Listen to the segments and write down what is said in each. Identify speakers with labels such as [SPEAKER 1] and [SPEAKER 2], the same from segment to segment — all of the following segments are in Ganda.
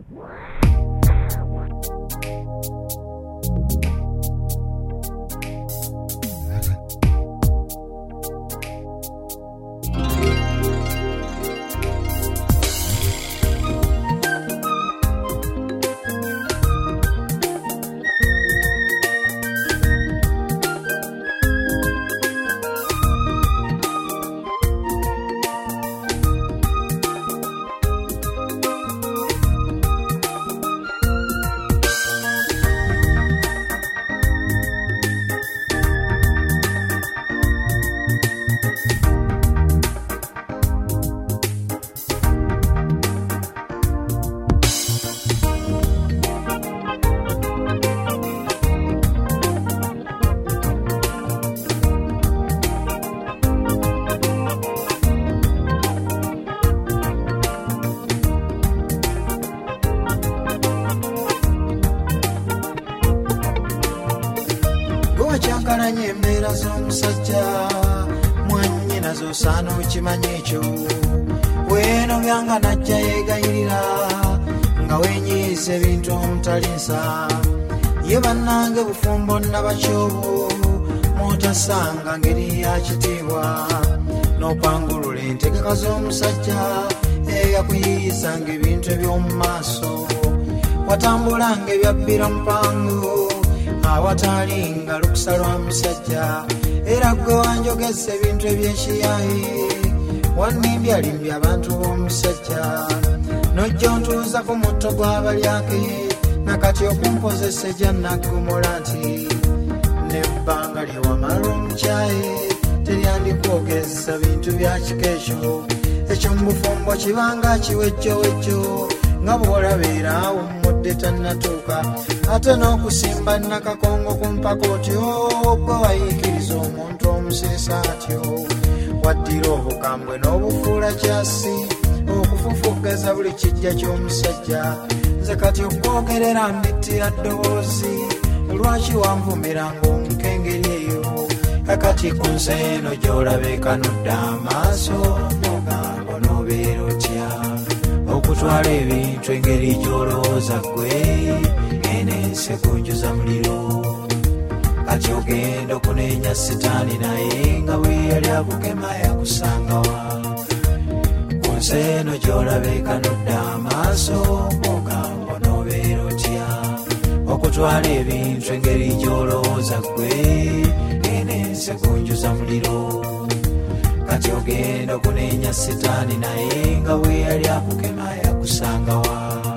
[SPEAKER 1] Chankaranye embeera z'omusajja mwannyina z'osaana okimanya ekyo weeno byanga najja yeegayirira nga weenyiyiza ebintu omutalinsa ye bannange bufumbo nnabakyobo mootasanga ngeri ya kitiibwa n'opangulula entegeka z'omusajja eyakuyiyizanga ebintu eby'omu maaso watambulanga ebyabbira mupangu awatalinga lukusa lwa musajja era gwe wanjogeza ebintu ebyekiyayi wannimbyalimby abantu b'omusajja nojja ontuuza ku mutto gw'abalyake nakati okumkozesa ejja naggumula nti nebbanga lyewamala omukyayi teryandikwogeza bintu bya kikeekyo ekyo mu bufumbo kibanga kiwejjowejjo nga bw'olabeera awummudde tannatuuka ate n'okusimba nakakongo ku mpaka otyo gwe wayiikiriza omuntu omusirisa atyo waddira obukambwe n'obufuula kyasi okufufuggaza buli kijja ky'omusajja nze kati okwogerera mbittira ddoboozi lwaki wanvumiranga omukengeri eyo kakati ku nsi eno gy'olabeekanudde amaaso mugambo n'obeera otya okutwala ebintu engeri gy'olowooza ggwe enensi ekunjuza muliro kati ogenda okuneenya sitaani naye nga bwe yali akukema yakusangawa ku nsi eno gy'olabeekanudde amaaso mugambo n'obeera otya okutwala ebintu engeri gy'olowooza ggwe enensi ekunjuza muliro kati ogenda okuneenya sitaani naye nga bwe yali akukema yakusangawa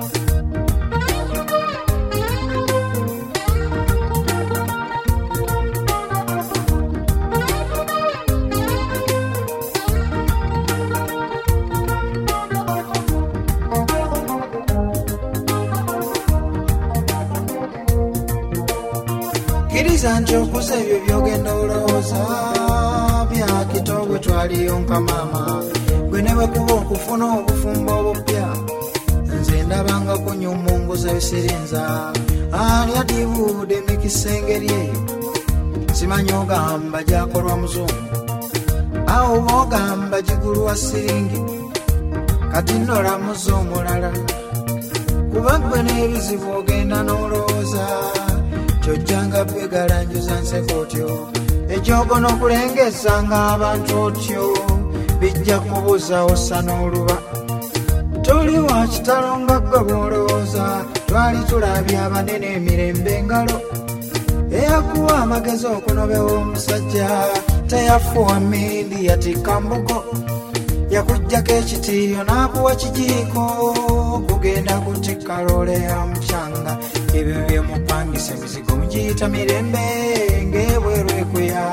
[SPEAKER 1] kkiriza nti okuza ebyo byogenda olowooza byakitogwe twaliyonka maama gwe ne bwe kuba okufuna obufumbo obupya nze ndabanga kunyumunguza bisirinza ani adibuude mikisengeri eyo simanyi ogamba gyakolwa muzungu awo boogamba gigulwa siringi kati nolamuza omulala kuba gwe n'ebizibu ogenda n'olowooza kyojjanga bwegalanjuza nseko otyo ekyogo n'okulengezanga abantu otyo bijja kubuza osa n'oluba toli wa kitalo nga ggwe bw'olowooza twali tulabye abanene emirembe engalo eyakuwa amagezi okunobewa omusajja teyafuwa mmindi yatikka mbugo yakuggyako ekitiiyo n'akuwa kijiiko kugenda kutikka loole ya mucanga ebyo byemupangisa emizigo mugiyita mirembe ng'ebwerwekuya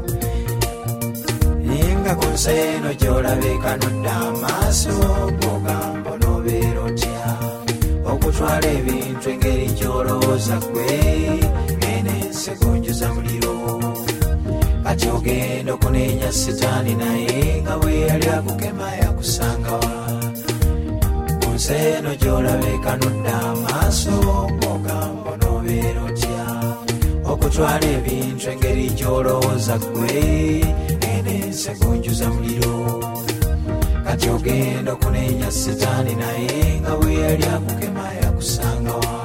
[SPEAKER 1] nga ku nsi eno gy'olabeekanudde amaaso bw'ogamba n'obeera otya okutwala ebintu engeri gy'olowooza ggwe enensi ekunjuza muliro kati ogenda okuneenya sitaani naye nga bwe yali akukema yakusangawa ku nsi eno gy'olabeekanudde amaaso bw'ogamba n'obeera otya okutwala ebintu engeri gy'olowooza ggwe enensi ekunjuza muliro kati ogenda okunenya setaani naye nga bwe yali akukema yakusanga wa.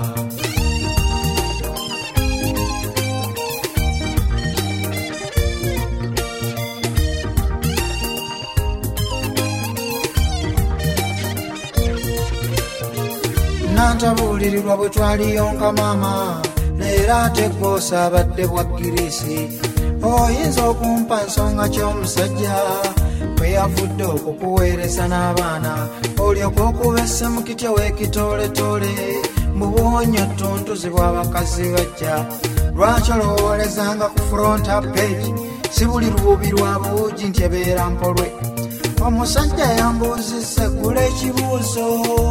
[SPEAKER 1] Nantabuulirirwa bwe twaliyonka maama leero ate gw'osa abadde bwa girisi. Oyinza okumpa nsonga ky'omusajja bwe yavudde okukuweereza n'abaana olyoka okubesse mu kitya w'ekitooletoole mu buwonyo ttuntuzi bw'abakazi bajja. Lwaki olowoolezanga ku fronta page si buli lububi lwa buugi nti ebeera mpolwe? Omusajja yambuuzizza eggula ekibuuzo.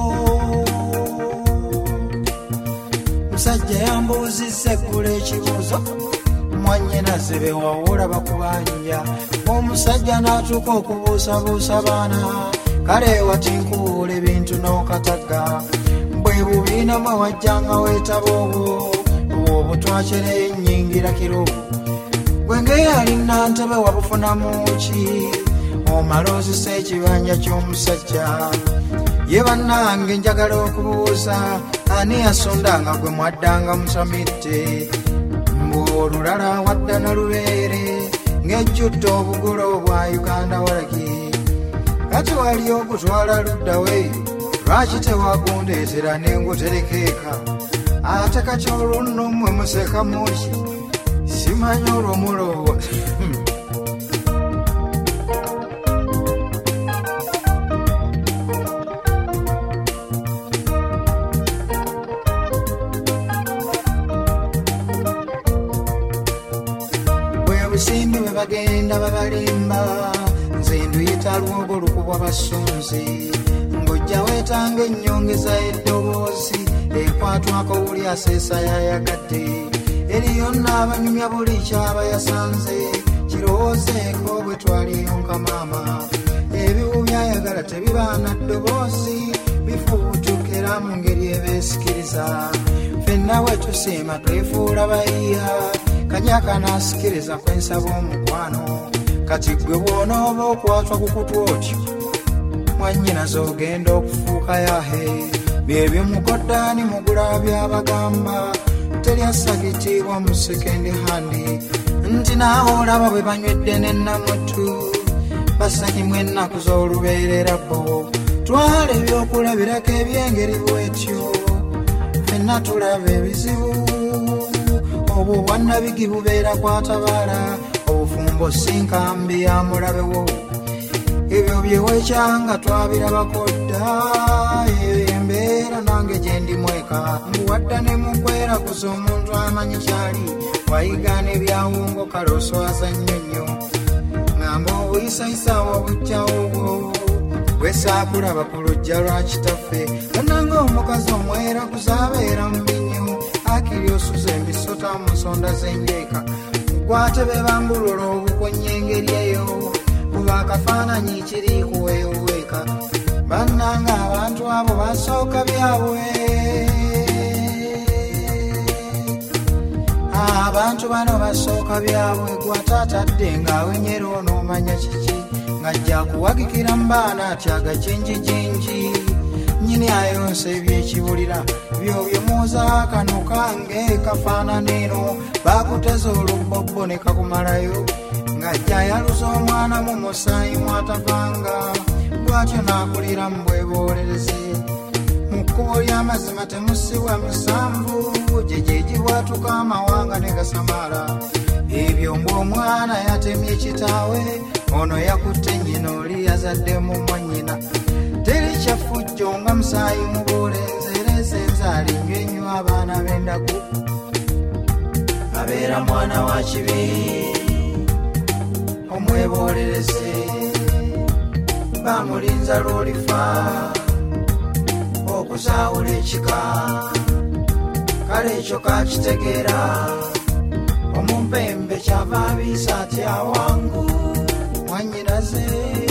[SPEAKER 1] Omusajja yambuuzizza eggula ekibuuzo. Mwannyinaze be wawula bakubanja. Omusajja n'atuuka okubuusabuusa baana. Kale wati nkubuula ebintu n'okatagga. Bwe bubiina mwe wajjanga weetaba obwo obutwakyere ennyingira kirubu. Gwe ng'eyali Nantebe wabufunamu ki? Omala ozisa ekibanja ky'omusajja. Ye bannange njagala okubuuza ani yasondanga gwe mwaddanga musamidde? Olulala wadda na lubeere ng'ejjudde obugolo obwa Uganda walagi. Kati wali okutwala luddawe lwaki tewagundeetera n'enguterekeeka? Ate kati olunno mmwe museka muki simanyi olw'omulowooza. Simbi bwe bagenda babalimba nze nduyita lwogo lukubwa basunzi. Ng'ojja weetanga ennyongeza eddoboozi ekwatwako buli aseesa yayagadde. Eri yonna abanyumya buli kyaba yasanze kirowoozeeko bwe twaliyonka maama. Ebiwu byayagala tebibaana ddoboozi bifubutukira mu ngeri ebeesikiriza. Ffenna bwe tusiima twefuula bayiya kanyaka nasikiriza kwensaba omukwano. Kati gwe bw'onooba okwatwa ku kutwa otyo mwannyinaze ogenda okufuuka yahe. Byebyo mukoddaani mugula byabagamba teryasagitiibwa mu sekendi handi. Nti naawe olaba bwe banywedde n'ennamutu basakimwe ennaku z'olubeerera bo. Twala ebyokulabirako eby'engeri bwetyo ffenna tulaba ebizibu. Obwo bwannabigi bubeera kwatabaala obufumbo si nkambi ya mulabewo. Ebyo byeweekyanga twabirabako dda. Embeera nange gye ndi mweka mbuwadda ne mukwera kuza omuntu amanyi kyali wayigaana ebyawungo kale oswaza nnyonnyo. Ngamba obuyisayisaawo obujjawo obwo bwesaakulaba ku lujja lwa kitaffe. Bannanga omukazi omwera kuzaabeera mu binyo akiri osuza emisota mu nsonda z'enjeeka. Mukwate be bambulula obukonya engeri eyo kuba akafaananyi kiri kuweeweeka. Bannanga abantu abo basooka byabwe. Abantu bano basooka byabwe gwataatadde ng'awenyera onoomanya kiki ng'ajja kuwagikira mu baana atyaga jinjijinji. Nnyini ayonsa ebyekibulira byo byemuuza kano kange kafaanana eno baakuteza olubobbo ne kakumalayo ng'ajja yaluza omwana mu musaayi mwatavanga. Bw'atyo n'akulira mu bwebolereze. Mu kkubo ly'amazima temusibwa musanvu gyejeegi bwatuka amawanga ne gasamaala. Ebyo ng'omwana yatemye kitaawe ono yakutte nnyina oli yazaddemu mwannyina. Teri kyafujjo nga musaayi muboolenzereze nzaali nnywenyu abaana b'endaku. Abeera mwana wa kibi omwebolereze bamulinza lw'olifa okuzaawula ekika. Kale ekyo kakitegeera omumpembe kyava abiisa atya wangu mwannyinaze.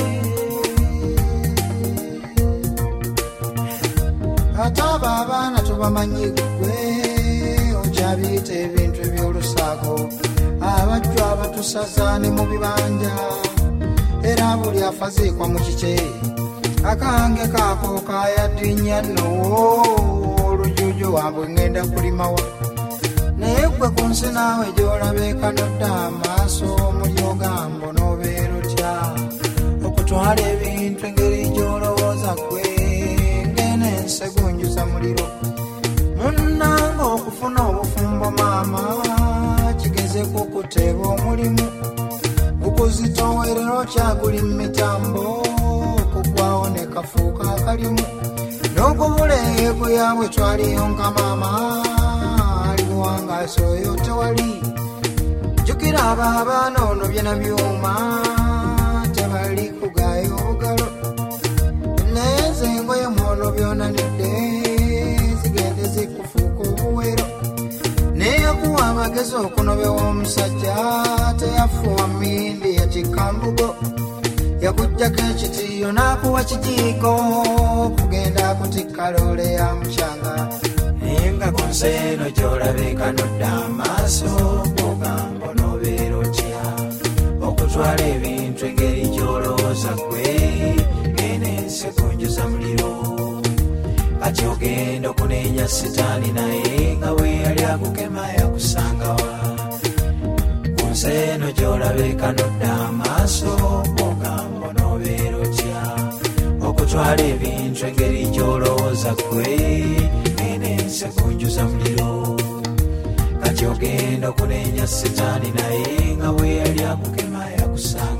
[SPEAKER 1] Ate abo abaana tubamanyi gwe okyabiyita ebintu eby'olusaako. Abajjwa abatusaza ne mu bibanja era buli afaziikwa mu kike akange kako kayaddinya nno olujuju wabwe ngenda kulimawa naye gwe ku nsi naawe gy'olabeka nodda amaaso omuli ogambo n'obeera otya okutwala ebintu engeri gy'olowooza gwe ng'enensegunjuza muliro munnanga okufuna obufumbo maama kigezeko okuteeba omulimu gukuzitowerera okyaguli mu mitambo okugwawo ne kafuuka akalimu n'ogubuleego yabwe twaliyo nka maama alibuwangaasi oyo tewali jjukira abo abaana ono byena byuma tebali kugaaya obugalo naye nze engoye mwono byonanidde zigende zikufuuka obuwero neyakuwa amagezi okunobewa omusajja teyafuwa mindi yakikambugo yakujjako ekitiyo n'akuwa kijiiko kugenda kutikka loole ya mukyanga naye nga ku nsi eno gy'olabeka nodda amaaso ogamba n'obeera otya okutwala ebintu engeri gy'olowooza gwe enensi kunjuza muliro kati ogenda okuneenya sitaani naye nga we yali akukema yakusangawa ku nsi eno gy'olabeka nodda amaaso ogamba n'obeera otya okutwala ebintu engeri gy'olowooza gwe enensi kunjuza muliro kati ogenda okuneenya sitaani naye nga we yali akukema yakusanga